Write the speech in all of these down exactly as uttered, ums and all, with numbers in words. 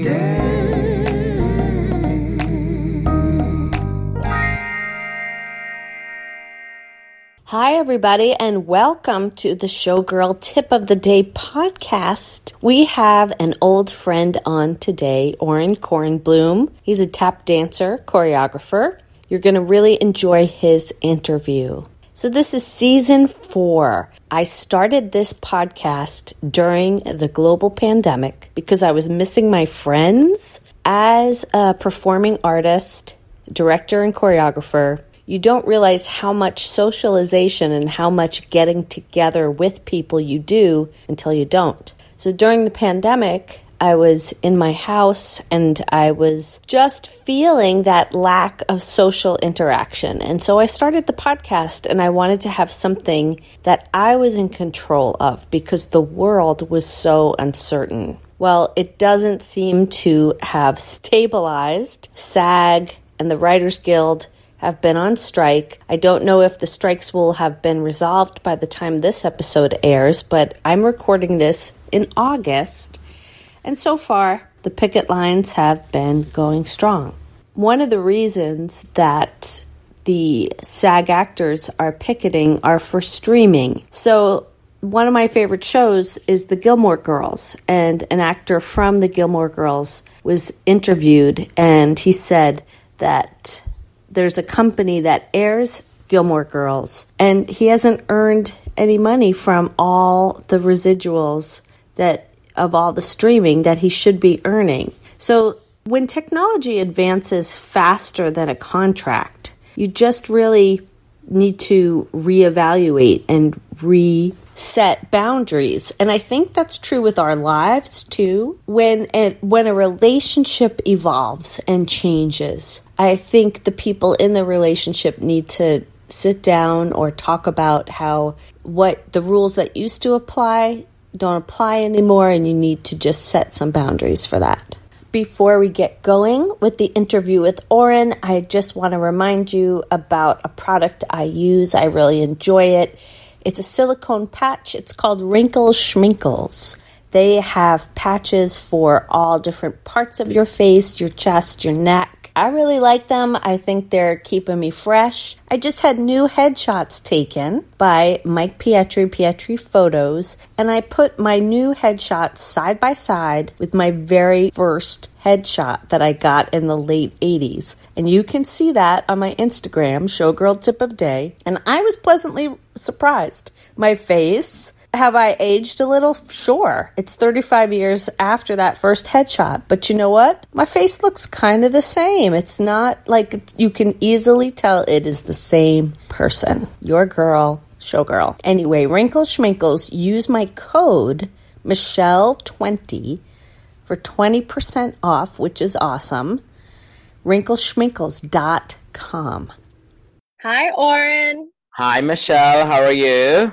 day. Hi, everybody, and welcome to the Showgirl Tip of the Day podcast. We have an old friend on today, Oren Kornblum. He's a tap dancer, choreographer. You're going to really enjoy his interview. So this is season four. I started this podcast during the global pandemic because I was missing my friends. As a performing artist, director, and choreographer, you don't realize how much socialization and how much getting together with people you do until you don't. So during the pandemic, I was in my house and I was just feeling that lack of social interaction. And so I started the podcast and I wanted to have something that I was in control of because the world was so uncertain. Well, it doesn't seem to have stabilized. SAG and the Writers Guild have been on strike. I don't know if the strikes will have been resolved by the time this episode airs, but I'm recording this in August, and so far, the picket lines have been going strong. One of the reasons that the SAG actors are picketing are for streaming. So one of my favorite shows is The Gilmore Girls, and an actor from The Gilmore Girls was interviewed, and he said that there's a company that airs Gilmore Girls, and he hasn't earned any money from all the residuals that of all the streaming that he should be earning. So when technology advances faster than a contract, you just really need to reevaluate and reset boundaries. And I think that's true with our lives too. When it, when a relationship evolves and changes, I think the people in the relationship need to sit down or talk about how what the rules that used to apply don't apply anymore, and you need to just set some boundaries for that. Before we get going with the interview with Oren, I just want to remind you about a product I use. I really enjoy it. It's a silicone patch. It's called Wrinkle Schminkles. They have patches for all different parts of your face, your chest, your neck. I really like them. I think they're keeping me fresh. I just had new headshots taken by Mike Pietri, Pietri Photos, and I put my new headshots side by side with my very first headshot that I got in the late eighties. And you can see that on my Instagram, Showgirl Tip of Day, and I was pleasantly surprised. My face... Have I aged a little? Sure. It's thirty-five years after that first headshot. But you know what? My face looks kind of the same. It's not like you can easily tell it is the same person. Your girl, Showgirl. Anyway, Wrinkle Schminkles, use my code Michelle twenty for twenty percent off, which is awesome. wrinkle schminkles dot com. Hi, Oren. Hi, Michelle. How are you?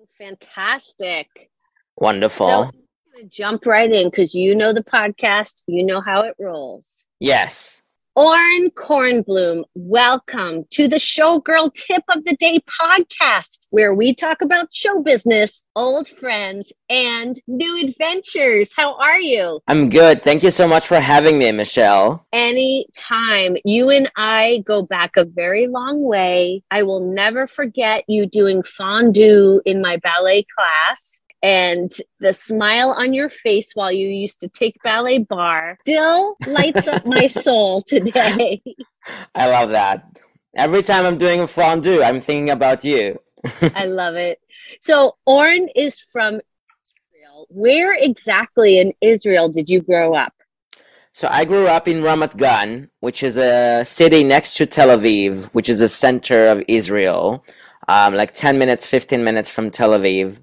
Fantastic. Wonderful. So I'm going to jump right in because you know the podcast. You know how it rolls. Yes. Oren Kornblum, welcome to the Showgirl Tip of the Day podcast, where we talk about show business, old friends, and new adventures. How are you? I'm good. Thank you so much for having me, Michelle. Anytime. You and I go back a very long way. I will never forget you doing fondue in my ballet class. And the smile on your face while you used to take ballet bar still lights up my soul today. I love that. Every time I'm doing a fondue, I'm thinking about you. I love it. So Oren is from Israel. Where exactly in Israel did you grow up? So I grew up in Ramat Gan, which is a city next to Tel Aviv, which is the center of Israel, um, like ten minutes, fifteen minutes from Tel Aviv.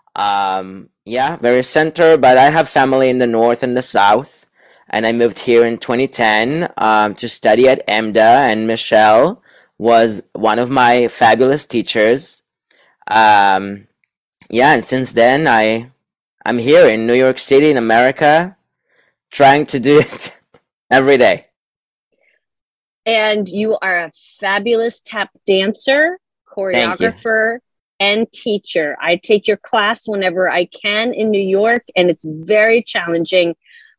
Um, yeah, very center, but I have family in the north and the south, and I moved here in twenty ten um, to study at EMDA, and Michelle was one of my fabulous teachers. Um, yeah, and since then, I, I'm here in New York City in America, trying to do it every day. And you are a fabulous tap dancer, choreographer, and teacher. I take your class whenever I can in New York, and it's very challenging.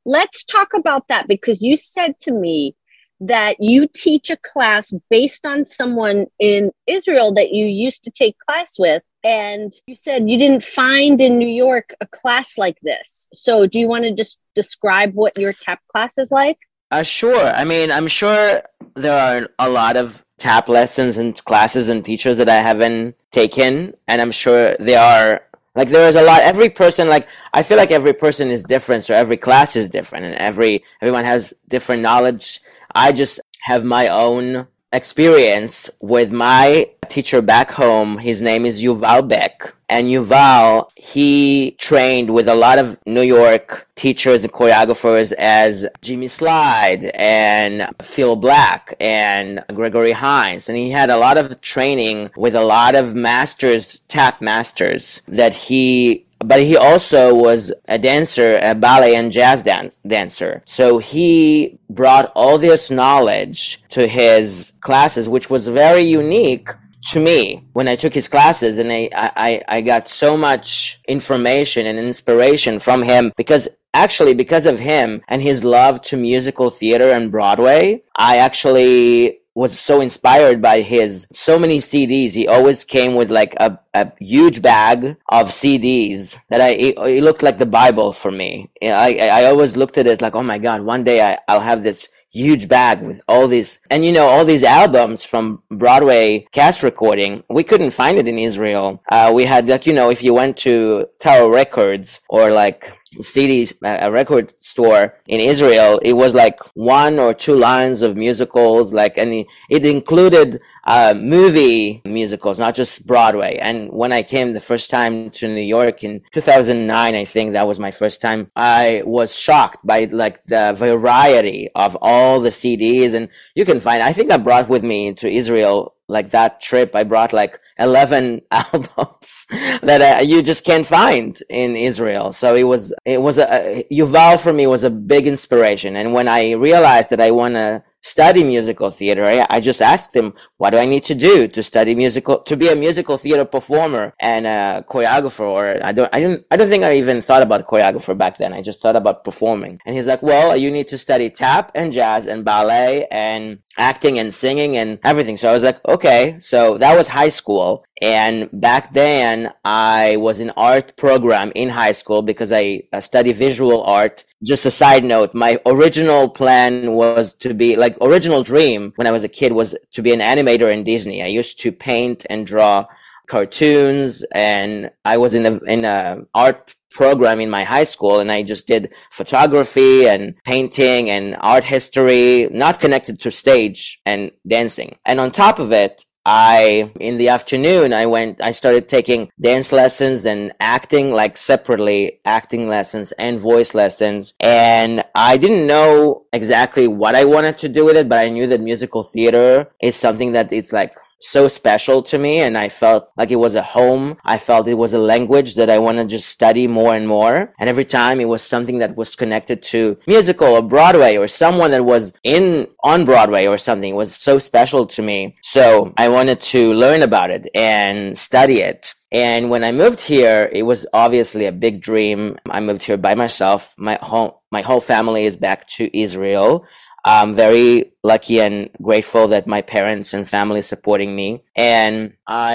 let's talk about that, because you said to me that you teach a class based on someone in Israel that you used to take class with. And you said you didn't find in New York a class like this. So do you want to just describe what your tap class is like? Uh, sure. I mean, I'm sure there are a lot of tap lessons and classes and teachers that I haven't taken. And I'm sure there are, like, there is a lot. Every person, like, I feel like every person is different. So every class is different and every, everyone has different knowledge. I just have my own experience with my teacher back home. His name is Yuval Beck. And Yuval, he trained with a lot of New York teachers and choreographers as Jimmy Slide and Phil Black and Gregory Hines. And he had a lot of training with a lot of masters, tap masters that he but he also was a dancer, a ballet and jazz dance, dancer. So he brought all this knowledge to his classes, which was very unique to me when I took his classes. And I, I, I got so much information and inspiration from him because actually, because of him and his love to musical theater and Broadway, I actually was so inspired by his so many C Ds. He always came with like a, a huge bag of C Ds that I, it, it looked like the Bible for me. I, I always looked at it like, oh my God, one day I, I'll have this huge bag with all these, and you know, all these albums from Broadway cast recording. We couldn't find it in Israel. Uh, we had like, you know, if you went to Tower Records or like C Ds, a record store in Israel, it was like one or two lines of musicals, like, and it, it included uh, movie musicals, not just Broadway. And when I came the first time to New York in two thousand nine, I think that was my first time, I was shocked by like the variety of all the C Ds. And you can find, I think I brought with me to Israel, like that trip, I brought like eleven albums that uh, you just can't find in Israel. So it was, it was a, uh, Yuval for me was a big inspiration. And when I realized that I want to study musical theater, I, I just asked him, what do I need to do to study musical, to be a musical theater performer and a choreographer? Or I don't, I didn't, I don't think I even thought about choreographer back then. I just thought about performing. And he's like, well, you need to study tap and jazz and ballet and acting and singing and everything. So I was like, okay. So that was high school. And back then I was in art program in high school because I, I studied visual art. Just a side note, my original plan was to be like original dream when I was a kid was to be an animator in Disney. I used to paint and draw cartoons, and I was in a, in a art program in my high school, and I just did photography and painting and art history, not connected to stage and dancing. And on top of it, I, in the afternoon, I went, I started taking dance lessons and acting, like separately, acting lessons and voice lessons. And I didn't know exactly what I wanted to do with it, but I knew that musical theater is something that it's like so special to me, and I felt like it was a home. I felt it was a language that I want to just study more and more. And every time it was something that was connected to musical or Broadway or someone that was in on Broadway or something, it was so special to me. So I wanted to learn about it and study it. And when I moved here, it was obviously a big dream. I moved here by myself. My whole my whole family is back to Israel. I'm very lucky and grateful that my parents and family is supporting me. And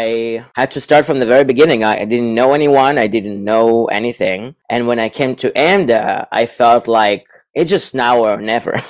I had to start from the very beginning. I, I didn't know anyone. I didn't know anything. And when I came to AMDA, I felt like it's just now or never.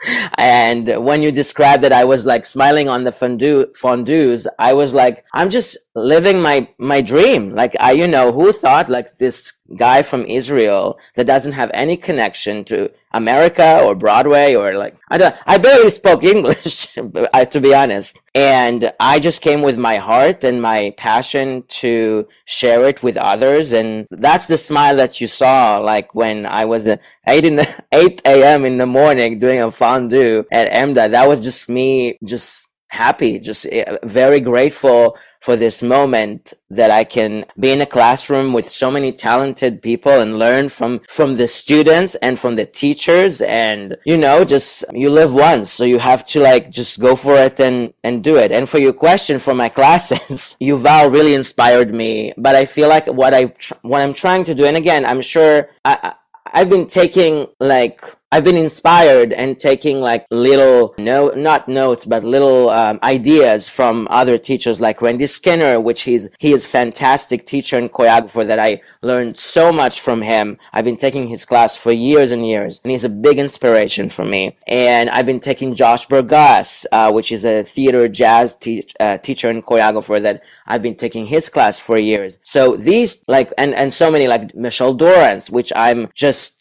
And when you described that I was like smiling on the fondue fondues, I was like, I'm just living my, my dream. Like, I, you know, who thought like this guy from Israel that doesn't have any connection to America or Broadway or like, I don't, I barely spoke English, to be honest. And I just came with my heart and my passion to share it with others. And that's the smile that you saw, like when I was at eight in the eight a.m. in the morning doing a fondue at AMDA. That was just me, just happy, just very grateful for this moment that I can be in a classroom with so many talented people and learn from, from the students and from the teachers. And, you know, just, you live once, so you have to like, just go for it and, and do it. And for your question for my classes, Yuval really inspired me, but I feel like what I, what I'm trying to do, and again, I'm sure I, I I've been taking like I've been inspired and taking like little no not notes but little um, ideas from other teachers like Randy Skinner, which he's he is fantastic teacher and choreographer that I learned so much from him. I've been taking his class for years and years, and he's a big inspiration for me. And I've been taking Josh Burgas, uh, which is a theater jazz te- uh, teacher and choreographer that I've been taking his class for years. So these like and and so many like Michelle Dorrance, which I'm just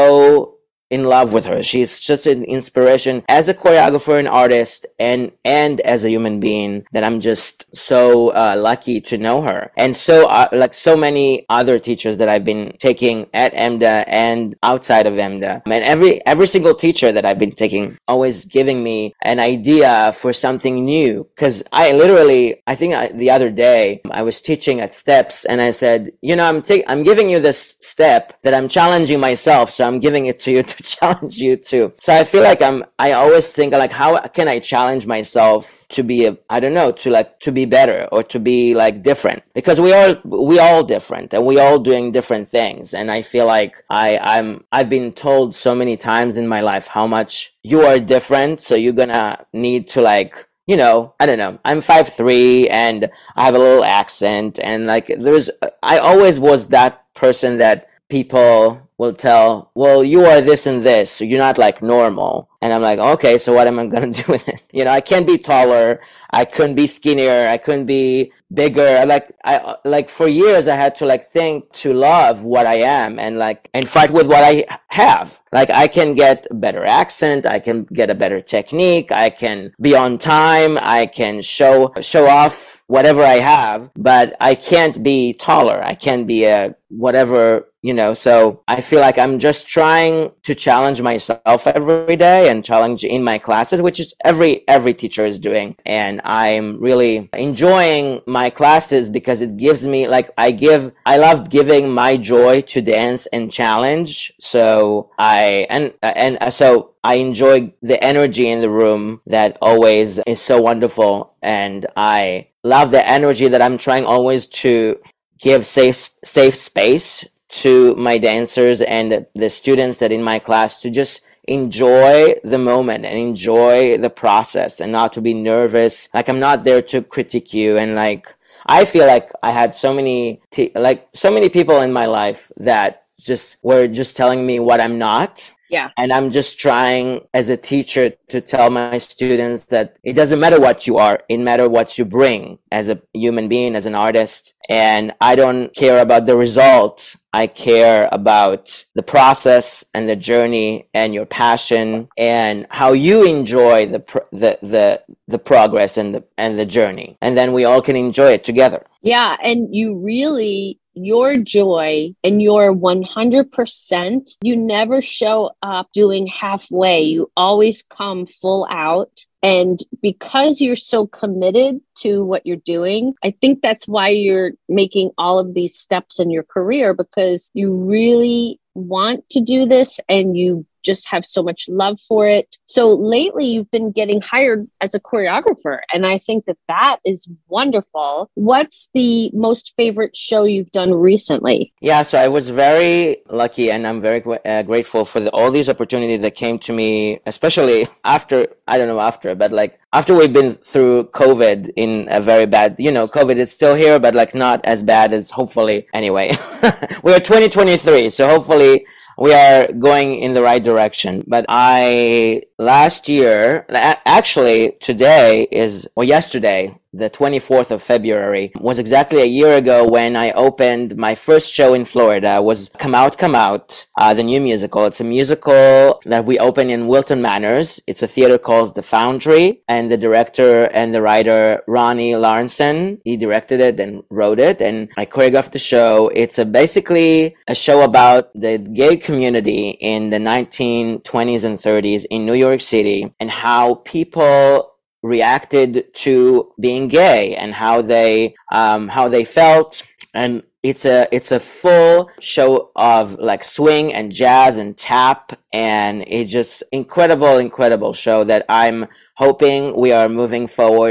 so in love with her. She's just an inspiration as a choreographer and artist, and and as a human being, that I'm just so uh, lucky to know her. And so uh, like so many other teachers that I've been taking at EMDA and outside of EMDA, and every every single teacher that I've been taking always giving me an idea for something new. Because I literally, I think I, the other day I was teaching at Steps, and I said, you know, I'm ta- I'm giving you this step that I'm challenging myself, so I'm giving it to you to challenge you too. So I feel like I'm, I always think like, how can I challenge myself to be a, I don't know, to like, to be better or to be like different, because we all, we all different and we all doing different things. And I feel like I, I'm, I've been told so many times in my life how much you are different. So you're gonna need to like, you know, I don't know, I'm five three and I have a little accent, and like there's, I always was that person that people will tell, well, you are this and this, so you're not like normal. And I'm like, okay, so what am I going to do with it? You know, I can't be taller. I couldn't be skinnier. I couldn't be bigger. Like, I, like for years I had to like think to love what I am and like, and fight with what I have. Like I can get a better accent. I can get a better technique. I can be on time. I can show, show off whatever I have, but I can't be taller. I can't be a whatever, you know, so I feel like I'm just trying to challenge myself every day and challenge in my classes, which is every, every teacher is doing. And I'm really enjoying my classes because it gives me like, I give, I love giving my joy to dance and challenge. So I, and, and so I enjoy the energy in the room that always is so wonderful. And I love the energy that I'm trying always to give safe, safe space to my dancers and the, the students that in my class to just enjoy the moment and enjoy the process and not to be nervous. Like I'm not there to critique you. And like, I feel like I had so many, t- like so many people in my life that just were just telling me what I'm not. Yeah. And I'm just trying as a teacher to tell my students that it doesn't matter what you are. It matters what you bring as a human being, as an artist. And I don't care about the result. I care about the process and the journey and your passion and how you enjoy the pr- the the the progress and the and the journey. And then we all can enjoy it together. Yeah, and you really, your joy and your one hundred percent, you never show up doing halfway. You always come full out. And because you're so committed to what you're doing, I think that's why you're making all of these steps in your career, because you really want to do this and you just have so much love for it. So lately you've been getting hired as a choreographer, and I think that that is wonderful. What's the most favorite show you've done recently? Yeah, so I was very lucky, and I'm very uh, grateful for the, all these opportunities that came to me, especially after, I don't know after, but like after we've been through COVID in a very bad, you know, COVID is still here, but like not as bad as hopefully, anyway. We're twenty twenty-three, so hopefully we are going in the right direction. But I, last year, actually today is, or yesterday, the twenty-fourth of February, was exactly a year ago when I opened my first show in Florida. It was Come Out, Come Out, uh, the new musical. It's a musical that we opened in Wilton Manors. It's a theater called The Foundry, and the director and the writer, Ronnie Larson, he directed it and wrote it, and I choreographed the show. It's a basically a show about the gay community in the nineteen twenties and thirties in New York City, and how people reacted to being gay and how they um how they felt. And it's a it's a full show of like swing and jazz and tap, and it's just incredible incredible show that I'm hoping we are moving forward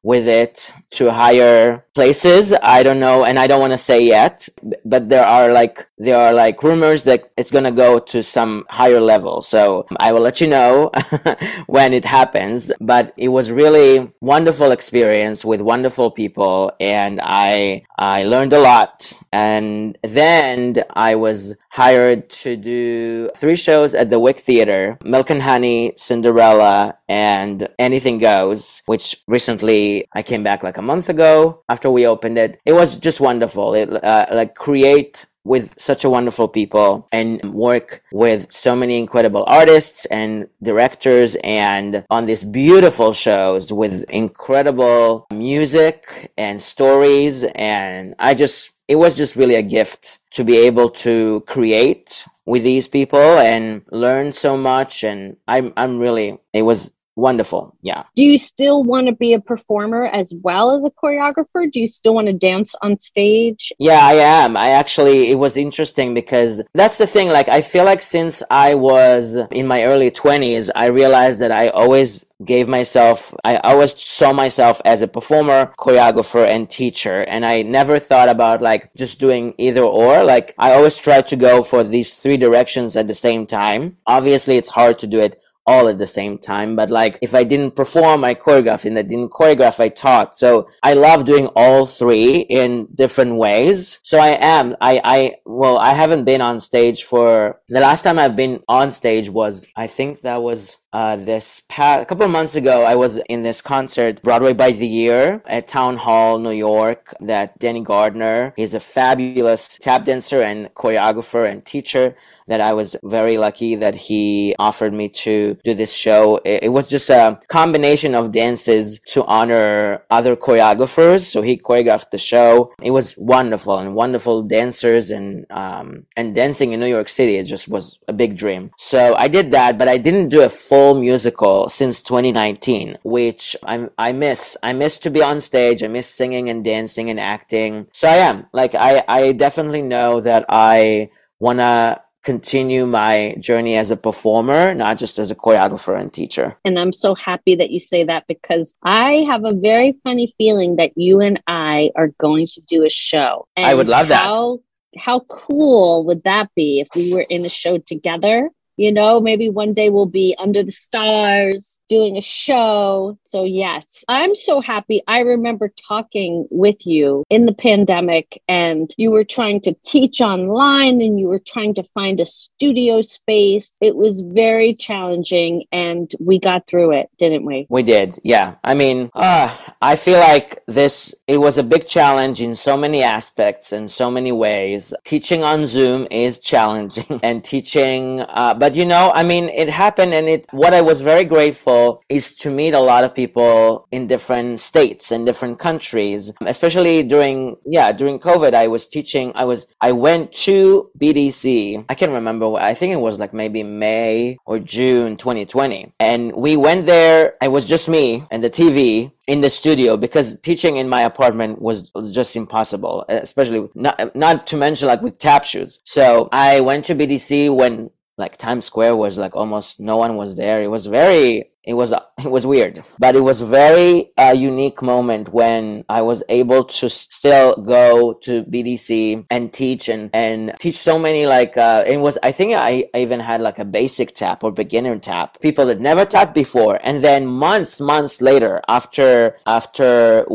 with it to higher places. I don't know, and I don't want to say yet, but there are like there are like rumors that it's going to go to some higher level. So I will let you know when it happens. But it was really wonderful experience with wonderful people, and I I learned a lot. And then I was hired to do three shows at the Wick Theater: Milk and Honey, Cinderella, and Anything Goes, which recently I came back like a month ago after we opened it. It was just wonderful. It uh, like create with such a wonderful people and work with so many incredible artists and directors, and on these beautiful shows with incredible music and stories. And I just, it was just really a gift to be able to create with these people and learn so much. And I'm, I'm really, it was wonderful. Yeah. Do you still want to be a performer as well as a choreographer? Do you still want to dance on stage? Yeah, I am. I actually, it was interesting because that's the thing. Like, I feel like since I was in my early twenties, I realized that I always gave myself, I always saw myself as a performer, choreographer, and teacher. And I never thought about like just doing either or. Like, I always tried to go for these three directions at the same time. Obviously, it's hard to do it all at the same time, but like if I didn't perform, I choreographed, and I didn't choreograph, I taught. So I love doing all three in different ways. So I am I I well I haven't been on stage for, the last time I've been on stage was, I think that was Uh, this past a couple of months ago. I was in this concert, Broadway by the Year, at Town Hall, New York, that Danny Gardner, he's a fabulous tap dancer and choreographer and teacher, that I was very lucky that he offered me to do this show. It, it was just a combination of dances to honor other choreographers. So he choreographed the show. It was wonderful, and wonderful dancers, and um, and dancing in New York City, it just was a big dream. So I did that, but I didn't do a full musical since twenty nineteen, which I I miss. I miss to be on stage. I miss singing and dancing and acting. So I am like I I definitely know that I wanna continue my journey as a performer, not just as a choreographer and teacher. And I'm so happy that you say that, because I have a very funny feeling that you and I are going to do a show. And I would love that. How how cool would that be if we were in a show together? You know, maybe one day we'll be under the stars doing a show. So yes, I'm so happy. I remember talking with you in the pandemic, and you were trying to teach online, and you were trying to find a studio space. It was very challenging, and we got through it, didn't we? We did. Yeah. I mean, uh, I feel like this, it was a big challenge in so many aspects and so many ways. Teaching on Zoom is challenging, and teaching, uh, but you know, I mean, it happened, and it, what I was very grateful is to meet a lot of people in different states and different countries, especially during, yeah, during COVID. I was teaching, I was, I went to B D C. I can't remember. I think it was like maybe May or June twenty twenty. And we went there. It was just me and the T V in the studio, because teaching in my apartment was just impossible, especially not, not to mention like with tap shoes. So I went to B D C when like Times Square was like almost no one was there. It was very, it was, it was weird, but it was very a uh, unique moment when I was able to still go to B D C and teach and, and teach so many like, uh, it was, I think I, I even had like a basic tap or beginner tap, people that never tapped before. And then months, months later, after, after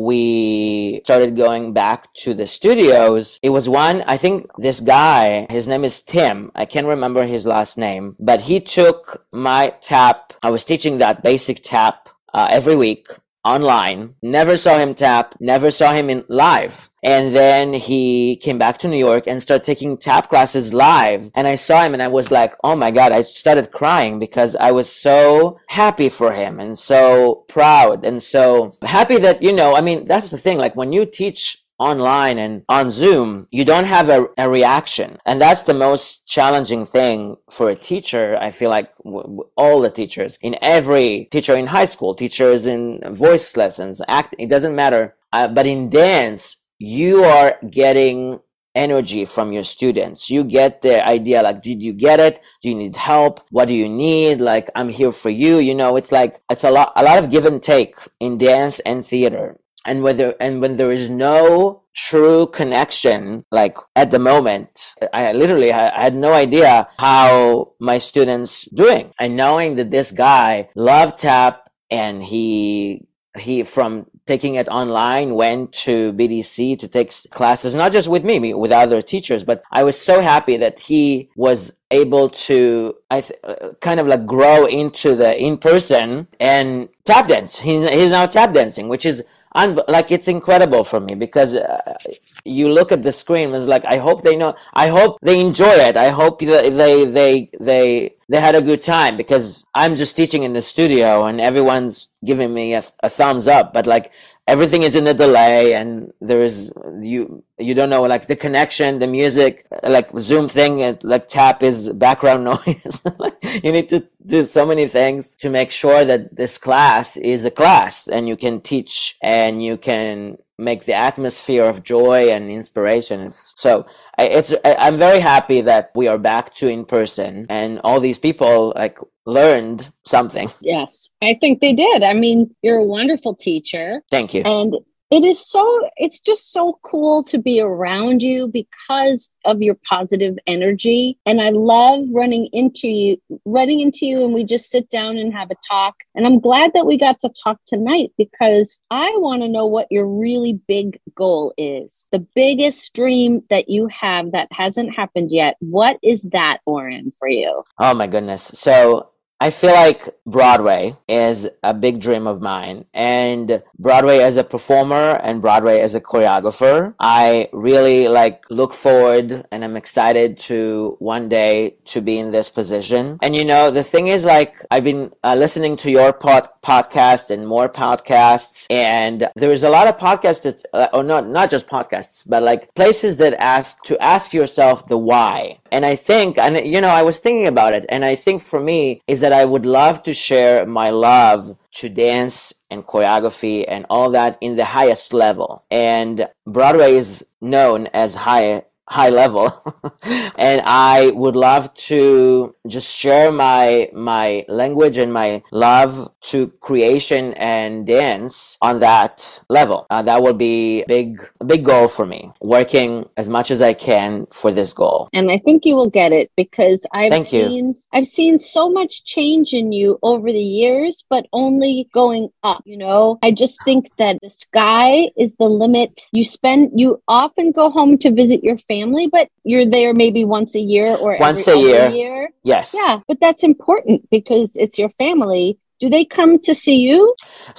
we started going back to the studios, it was one, I think this guy, his name is Tim. I can't remember his last name, but he took my tap. I was teaching that basic tap uh, every week online. Never saw him tap, never saw him in live. And then he came back to New York and started taking tap classes live. And I saw him and I was like, oh my God, I started crying because I was so happy for him and so proud and so happy that, you know, I mean, that's the thing. Like when you teach online and on Zoom, you don't have a, a reaction. And that's the most challenging thing for a teacher. I feel like w- w- all the teachers, in every teacher in high school, teachers in voice lessons, act, it doesn't matter. Uh, but in dance, you are getting energy from your students. You get the idea, like, did you get it? Do you need help? What do you need? Like, I'm here for you. You know, it's like, it's a lot, a lot of give and take in dance and theater. And whether, and when there is no true connection, like at the moment, I literally I had no idea how my students doing. And knowing that this guy loved tap, and he he from taking it online went to B D C to take classes, not just with me, with other teachers, but I was so happy that he was able to I th- kind of like grow into the in-person and tap dance. He, he's now tap dancing, which is Un- like it's incredible for me, because uh, you look at the screen, it's like, I hope they know, I hope they enjoy it, I hope they they they they, they had a good time, because I'm just teaching in the studio and everyone's giving me a, a thumbs up, but like everything is in a delay, and there is you you don't know, like the connection, the music, like Zoom thing, like tap is background noise. You need to do so many things to make sure that this class is a class, and you can teach and you can make the atmosphere of joy and inspiration. So it's I'm very happy that we are back to in person, and all these people like learned something. Yes, I think they did. I mean, you're a wonderful teacher. Thank you. And it is so, it's just so cool to be around you because of your positive energy. And I love running into you, running into you, and we just sit down and have a talk. And I'm glad that we got to talk tonight, because I want to know what your really big goal is. The biggest dream that you have that hasn't happened yet. What is that, Oren, for you? Oh my goodness. So I feel like Broadway is a big dream of mine, and Broadway as a performer and Broadway as a choreographer, I really like look forward, and I'm excited to one day to be in this position. And you know, the thing is, like, I've been uh, listening to your pod- podcast and more podcasts, and there is a lot of podcasts that, uh, or not, not just podcasts, but like places that ask to ask yourself the why. And I think, and you know, I was thinking about it, and I think for me is that I would love to share my love to dance and choreography and all that in the highest level. And Broadway is known as high high level. And I would love to just share my my language and my love to creation and dance on that level. Uh, that will be big a big goal for me, working as much as I can for this goal. And I think you will get it, because I've Thank seen you. I've seen so much change in you over the years, but only going up. You know, I just think that the sky is the limit. You spend you often go home to visit your family. Family, but you're there maybe once a year or once every a year. other year. Yes. Yeah, but that's important because it's your family. Do they come to see you?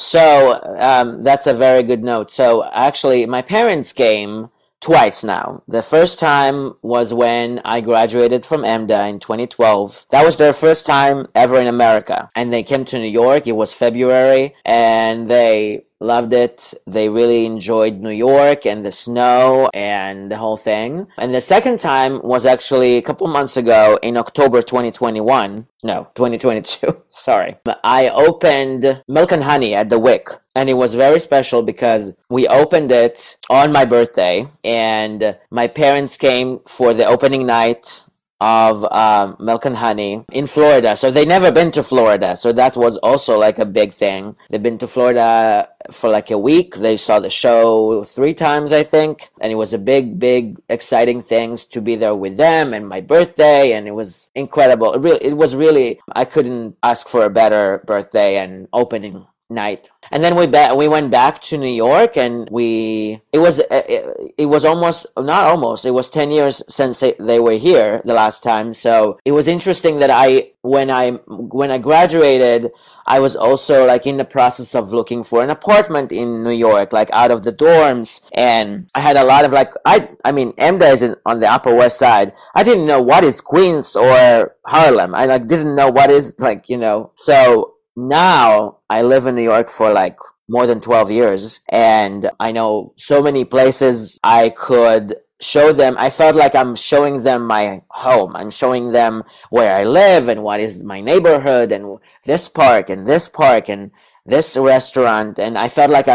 So um, that's a very good note. So actually, my parents came twice now. The first time was when I graduated from EMDA in twenty twelve. That was their first time ever in America. And they came to New York. It was February, and they loved it. They really enjoyed New York and the snow and the whole thing. And the second time was actually a couple months ago in October twenty twenty-one. No, twenty twenty-two. Sorry. I opened Milk and Honey at the Wick. And it was very special because we opened it on my birthday, and my parents came for the opening night of um, Milk and Honey in Florida. So they never been to Florida. So that was also like a big thing. They've been to Florida for like a week. They saw the show three times, I think. And it was a big, big, exciting thing to be there with them and my birthday. And it was incredible. It really, it was really, I couldn't ask for a better birthday and opening night. And then we ba- we went back to New York, and we it was it, it was almost not almost it was ten years since they, they were here the last time. So it was interesting that I when I when I graduated, I was also like in the process of looking for an apartment in New York, like out of the dorms, and I had a lot of like I I mean EMDA is in, on the Upper West Side. I didn't know what is Queens or Harlem. I like didn't know what is like you know so. Now I live in New York for like more than twelve years, and I know so many places I could show them. I felt like I'm showing them my home. I'm showing them where I live and what is my neighborhood and this park and this park and this restaurant. And I felt like I'm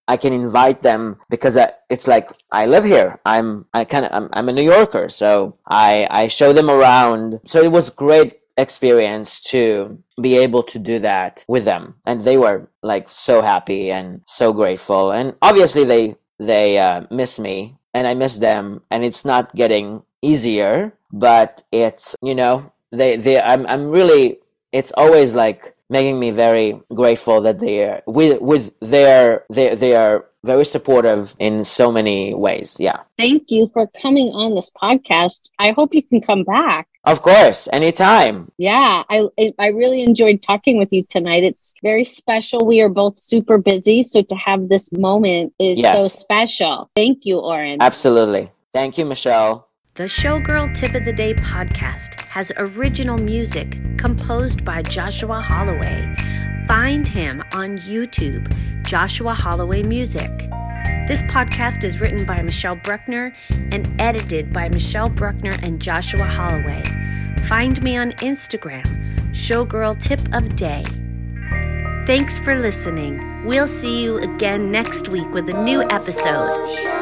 I can invite them because I, it's like I live here. I'm I kind of I'm, I'm a New Yorker, so I I show them around. So it was great experience to be able to do that with them, and they were like so happy and so grateful. And obviously they they uh, miss me, and I miss them, and it's not getting easier, but it's, you know, they they I'm I'm really, it's always like making me very grateful that they are with with their they they are very supportive in so many ways. Yeah. Thank you for coming on this podcast. I hope you can come back. Of course, anytime. Yeah, I I really enjoyed talking with you tonight. It's very special. We are both super busy, so to have this moment is Yes. so special. Thank you, Oren. Absolutely. Thank you, Michelle. The Showgirl Tip of the Day podcast has original music composed by Joshua Holloway. Find him on YouTube, Joshua Holloway Music. This podcast is written by Michelle Bruckner and edited by Michelle Bruckner and Joshua Holloway. Find me on Instagram, Showgirl Tip of Day. Thanks for listening. We'll see you again next week with a new episode.